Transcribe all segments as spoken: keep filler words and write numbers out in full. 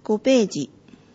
ごページ。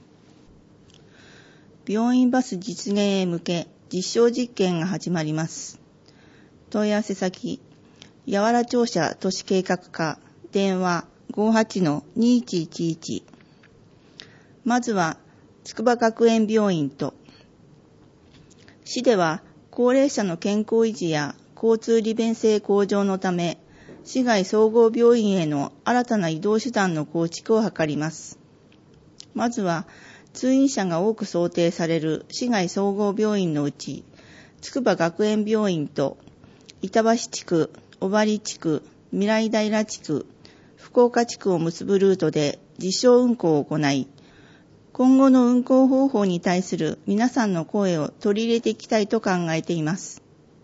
病院バス実現へ向け実証実験が始まります。問い合わせ先、八原庁舎都市計画課、電話 ごーはちのにいちいちいち。まずは、筑波学園病院と、市では高齢者の健康維持や交通利便性向上のため、市外総合病院への新たな移動手段の構築を図ります。まずは、通院者が多く想定される市外総合病院のうち、筑波学園病院と板橋地区、小針地区、未来平地区、福岡地区を結ぶルートで実証運行を行い、今後の運行方法に対する皆さんの声を取り入れていきたいと考えています。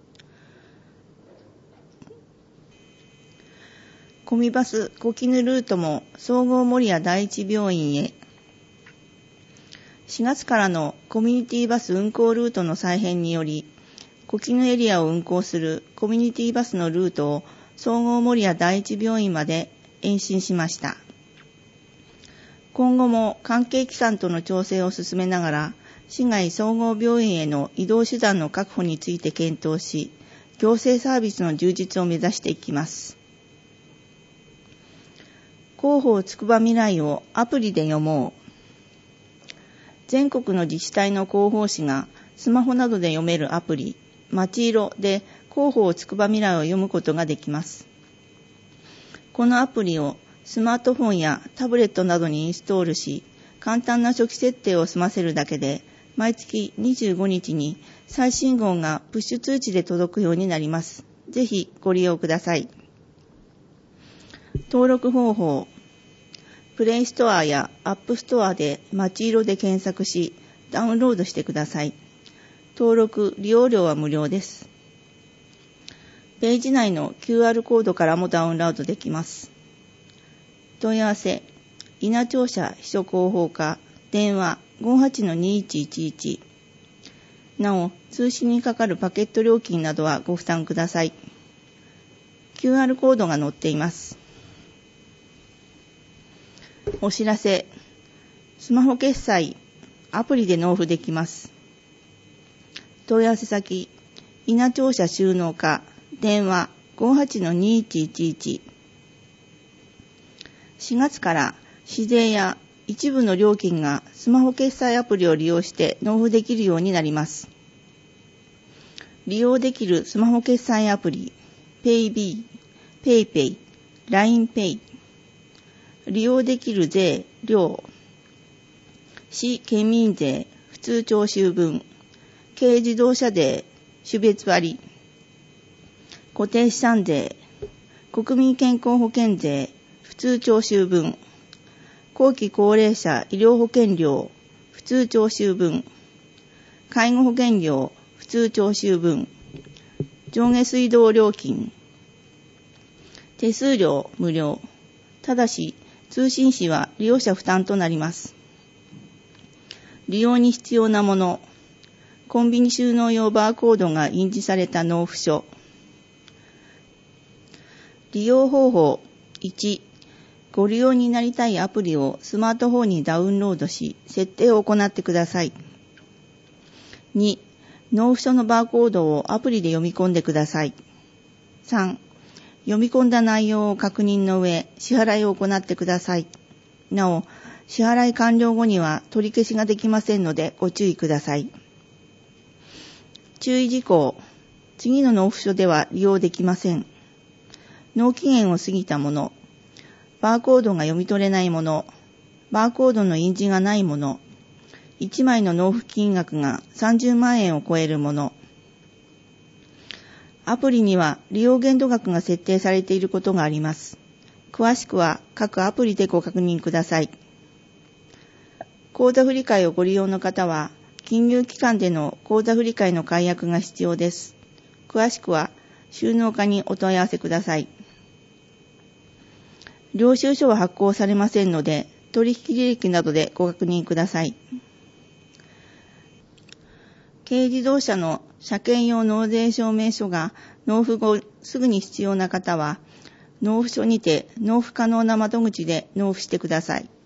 コミバス小絹ルートも総合守谷第一病院へ。しがつからのコミュニティバス運行ルートの再編により、小絹エリアを運行するコミュニティバスのルートを総合守谷第一病院まで延伸しました。今後も関係機関との調整を進めながら、市外総合病院への移動手段の確保について検討し、行政サービスの充実を目指していきます。広報つくば未来をアプリで読もう。全国の自治体の広報誌がスマホなどで読めるアプリ、まちいろで広報つくば未来を読むことができます。このアプリをスマートフォンやタブレットなどにインストールし、簡単な初期設定を済ませるだけで、毎月にじゅうごにちに最新号がプッシュ通知で届くようになります。ぜひご利用ください。登録方法。プレイストアやアップストアでまちいろで検索し、ダウンロードしてください。登録・利用料は無料です。ページ内の キューアール コードからもダウンロードできます。問い合わせ、稲庁舎秘書広報課、電話 ごーはちのにいちいちいち。なお、通信にかかるパケット料金などはご負担ください。キューアール コードが載っています。お知らせ、スマホ決済、アプリで納付できます。問い合わせ先、稲庁舎収納課、電話 ごーはちのにいちいちいち。しがつから市税や一部の料金がスマホ決済アプリを利用して納付できるようになります。利用できるスマホ決済アプリ、ペイビー、ペイペイ、ラインペイ。利用できる税、料、市県民税、普通徴収分、軽自動車税、種別割、固定資産税、国民健康保険税、普通徴収分、後期高齢者医療保険料、普通徴収分、介護保険料、普通徴収分、上下水道料金、手数料無料、ただし通信費は利用者負担となります。利用に必要なもの、コンビニ収納用バーコードが印字された納付書。利用方法いち、ご利用になりたいアプリをスマートフォンにダウンロードし、設定を行ってください。に、納付書のバーコードをアプリで読み込んでください。さん、読み込んだ内容を確認の上、支払いを行ってください。なお、支払い完了後には取り消しができませんのでご注意ください。注意事項、次の納付書では利用できません。納期限を過ぎたもの、バーコードが読み取れないもの、バーコードの印字がないもの、いちまいの納付金額がさんじゅうまんえんを超えるもの。アプリには利用限度額が設定されていることがあります。詳しくは各アプリでご確認ください。口座振替をご利用の方は、金融機関での口座振替の解約が必要です。詳しくは収納課にお問い合わせください。領収書は発行されませんので、取引履歴などでご確認ください。軽自動車の車検用納税証明書が納付後すぐに必要な方は、納付書にて納付可能な窓口で納付してください。